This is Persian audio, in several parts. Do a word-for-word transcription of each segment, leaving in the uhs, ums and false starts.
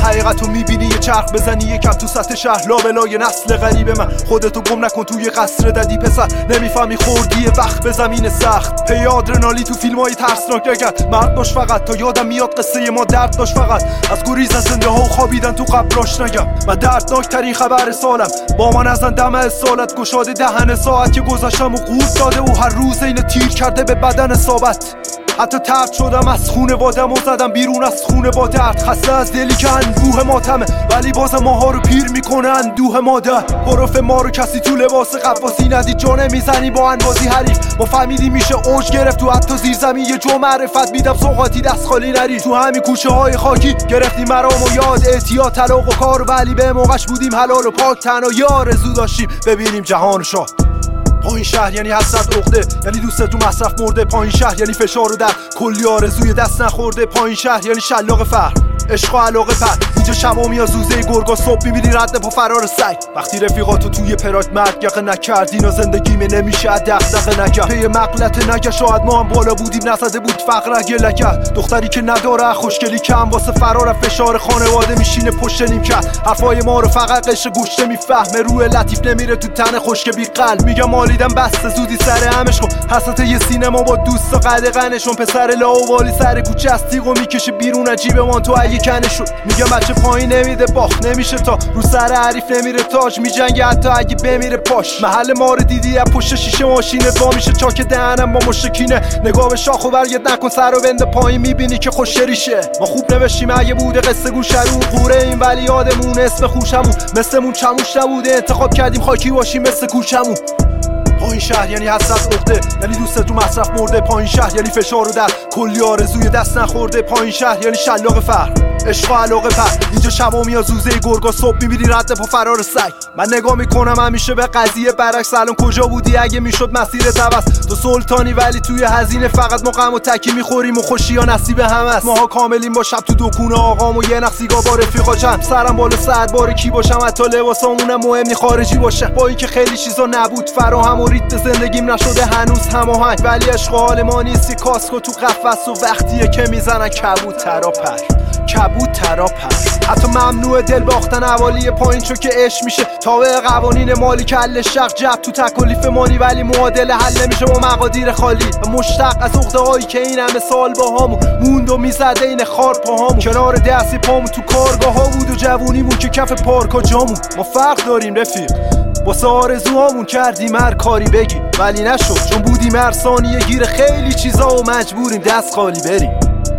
حقیقتو میبینی یه چرخ بزنی یکم تو سطح شهر لابلای نسل غریب من. خودتو گم نکن توی قصر ددی پسر، نمیفهمی خوردی وقت به زمین سخت. پی آدرنالی تو فیلمای ترسناک نگرد، مرد باش فقط تا یادم میاد قصه ما درد داشت فقط. از گریز از زنده ها و خوابیدن تو قبراش نگم. من دردناک ترین خبر سالم، با من ازن دم سالت گشاده دهن ساعت که گذاشتم و قورت داده و هر روز این تیر کرده به بدن ثابت. حتی ترد شدم از خونوادم و زدم بیرون از خونه با درد. خسته از دلی که اندوه ماتمه، ولی بازم ماها رو پیر میکنه اندوه مادر. حروف ما رو کسی تو لباس قفاسی ندید، جا نمیزنی با انبازی حریف. ما فهمیدی میشه اوج گرفت تو حتی زیر زمین یه جو معرفت میدم سوقاتی دست خالی نری. تو همین کوچه های خاکی گرفتی مرام و یاد اعتیاد طلاق و کار، ولی به موقعش بودیم حلال و پاک. تنها یه آرزو داشتیم ببینیم جهان شاد. پایین شهر یعنی حسرت عقده، یعنی دوست تو مصرف مرده. پایین شهر یعنی فشار و درد، کلی آرزوی دست نخورده. پایین شهر یعنی شلاق فر، عشق و علاقه پر. اینجا شبا میاد زوزه گرگا، صبح میبینی رد پا فرار سگ. وقتی رفیقاتو توی پراید مرگ یقه نکردین و زندگیمه نمیشه دغدغه نکرد. پی مغلطه نگه، شاید ما هم بالا بودیم نزده بود فقر اگه لکرد. دختری که نداره خوشگلی کم واسه فرار فشار خانواده میشینه پشت نیم کرد. حرفای ما رو فقط قشر گوش نمیفهمه، روح لطیف نمیره تو تن خشک بی قلب. میگم مالیدم بسته زودی سر همش کن، حسرت یه سینما با دوستا قدغنشون. پسر لاوالی سر کوچه از تیغو میکشه بیرون عجیب مان تو اگه کنشون. میگم بچه پایین نمیده باخت نمیشه تا رو سر حریف نمیره تاج. میجنگه حتی اگه بمیره پاش. محل ما رو دیدی از پشت شیشه ماشینت وا میشه چاک دهنم با مشکینه. نگاه به شاخ و برگت نکن، سر و بنده پایین میبینی که خوشریشه. ما خوب نوشتیم اگه بوده قصه گوش رو قوره این، ولی یادمون اسم خوشمون مثلمون چموش نبوده. انتخاب کردیم خاکی باشیم مثل کوچمون. پایین شهر یعنی حسرت عقده، یعنی دوست تو مصرف مرده. پایین شهر یعنی فشار و درد، کلی آرزوی دست نخورده. پایین شهر یعنی شلاق فر، عشق و علاقه پر. اینجا شبا میاد زوزه گرگا، صبح میبینی رد پا فرار سگ. من نگاه میکنم همیشه به قضیه برعکس. الان کجا بودی اگه میشد مسیرت عوض؟ تو سلطانی ولی توی هزینه فقط ما غم و تکی میخوریم و خوشی یا نصیب همه است. ماها کاملیم با شب تو دکونه آقام و یه نخ سیگار با رفیقا چند. سرم بالا سر بار کی باشم، حتی لباسامونم مهم نی خارجی باشه. با اینکه خیلی چیزا نبود فراهم و ریتم زندگیم نشده هنوز هماهنگ، ولی عشق حال ما نیست که کاسکو تو قفس و وقتیه که میزنن کبود تراپر کبود تراپر. حتی ممنوع دل باختن حوالی پایین چون که عشق میشه تابع قوانین مالی. کل شق جب تو تکالیف مالی، ولی معادله حل نمیشه با مقادیر خالی. و مشتق از عقده هایی که این همه سال با همون موند و میزده این خار پاهامون. کنار دستی پامون تو کارگاه ها بود و جوونیمون که کف پارکا جامون. ما فرق داریم رفیق، واسه آرزوهامون کردیم هر کاری بگی، ولی نشد چون بودیم هر ثانیه گیر خیلی چیزا و مجبوریم دست خالی بریم.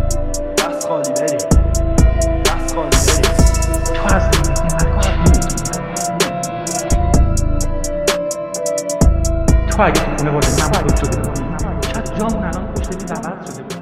دست خالی بریم دست خالی بریم. تو از زندگی هر کار تو اگه تو خونه باید نباید شده شاید جامون الان پشت این نبرد شده.